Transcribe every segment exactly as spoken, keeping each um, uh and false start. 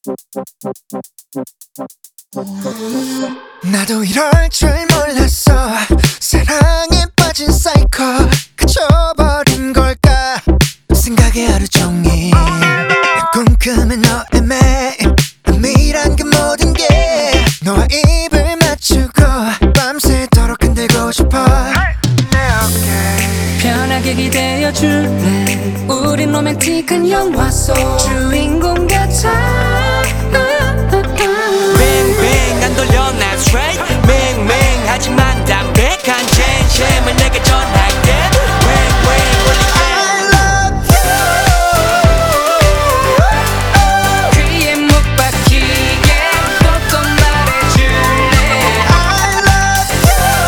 나도 이럴 줄 몰랐어. 사랑에 빠진 사이코 그쳐버린 걸까 생각에 하루 종일 궁금해 너의 매일 은밀한 그 모든 게 너와 입을 맞추고 밤새도록 흔들고 싶어. 편하게 기대어 줄래. 우린 로맨틱한 영화 속 주인공 같아. 뱅뱅 안 돌려 난 straight 맹맹하지만 담백한 진심을 내게 전할게. 뱅뱅 I love you. 귀에 못 박히게 꼭 말해줄래. I love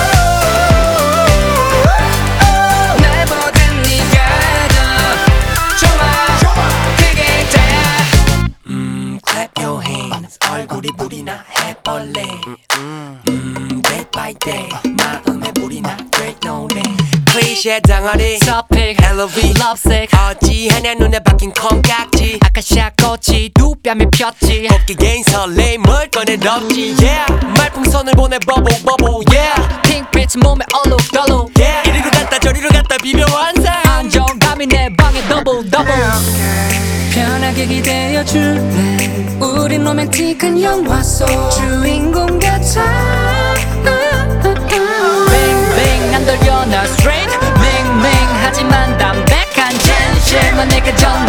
you. 날보단 네가 더 좋아. 그게 다야. 음 clap your hands 얼굴이 불이 나 해벌레. 음 day by day 마음에 불이 나 great 노래. 클리셰 덩어리 서픽 엘로비 lovesick 어찌하냐 눈에 박힌 콩깍지. 아카시아 꽃이 두 뺨에 폈지. 곱게 설레임을 꺼내덥지. yeah 말풍선을 보내 bubble bubble yeah 핑크빛 몸에 얼룩덜룩 yeah 이리로 갔다 저리로 갔다 비벼 완성. 안정감이 내 방에 더블 더블. 편하게 기대어 줄래. 우린 로맨틱한 영화 속 주인공 같아. 뱅뱅 안 돌려 나 straight 맹맹하지만 담백한 진심은 내게 전